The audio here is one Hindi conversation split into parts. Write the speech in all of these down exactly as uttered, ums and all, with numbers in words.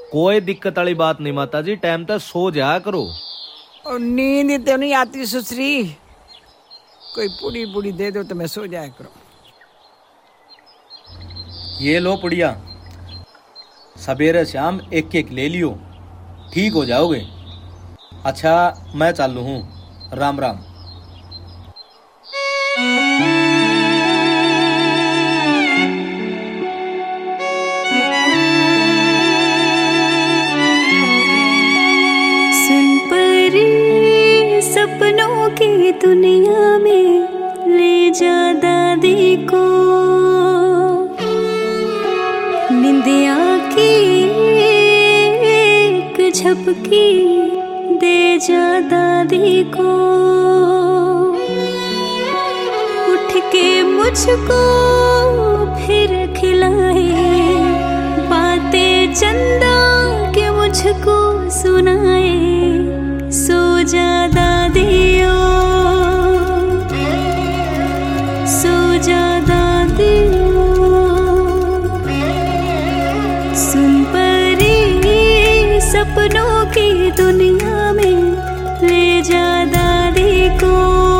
कोई दिक्कत वाली बात नहीं माता जी, टाइम तक सो जाया करो। और नींद तो नहीं आती सुसरी, कोई पूरी पूरी दे दो तो मैं सो जाया करो। ये लो पुड़िया, सवेरे शाम एक एक ले लियो, ठीक हो जाओगे। अच्छा मैं चालू हूँ, राम राम। सपनों की दुनिया में ले जा दादी को, निंदिया की एक झपकी दे जा दादी को। उठ के मुझको फिर खिलाए बातें चंदा के मुझको सुनाए। सो जा दादियो, सो जा दादियो, सुन परी सपनों की दुनिया में ले जा दादी को।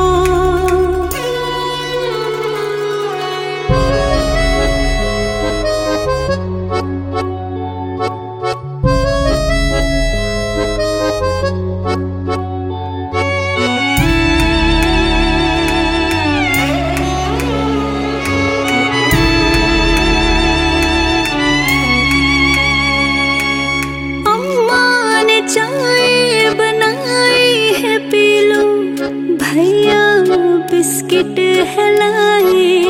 चाय बनाई है पी लो, भैया बिस्किट है लाए।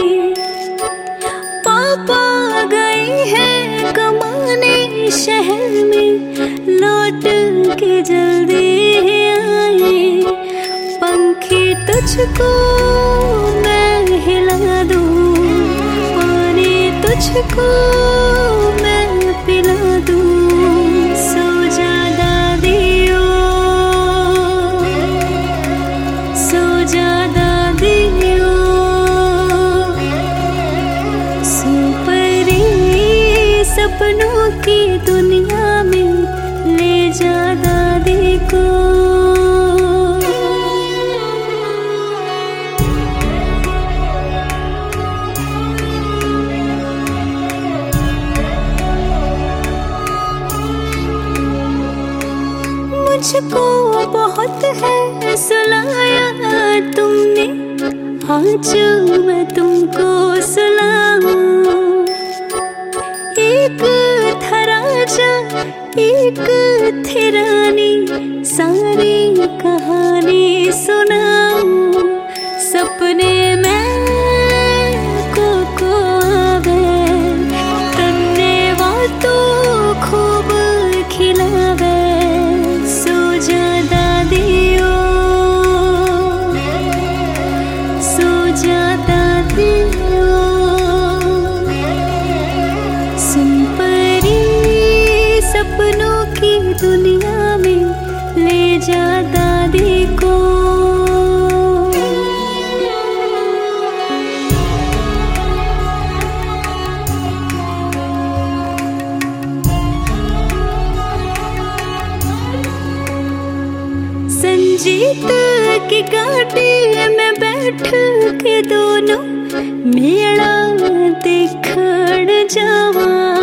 पापा गए हैं कमाने शहर में, लौट के जल्दी आए। पंखी तुझको मैं हिला दूं, पानी तुझको मैं पिला दूं। सपनों की दुनिया में ले जा दादी को। मुझको बहुत है सुलाया तुमने, आज मैं तुमको सुलाऊं। एक था राजा एक थी रानी, सारी कहानी सुनाऊं। सपने में को को आवे, तन्ने बातों खूब खिलावे। सो जा दादियो, सो जा दादियो, सपनों की दुनिया में ले जा दादी को। संजीत की गाड़ी में बैठ के दोनों मेला देखण जावा।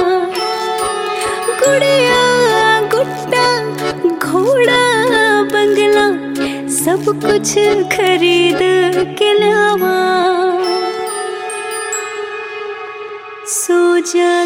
गुड़िया गुड्डा घोड़ा बंगला सब कुछ खरीद के लावा। सो जा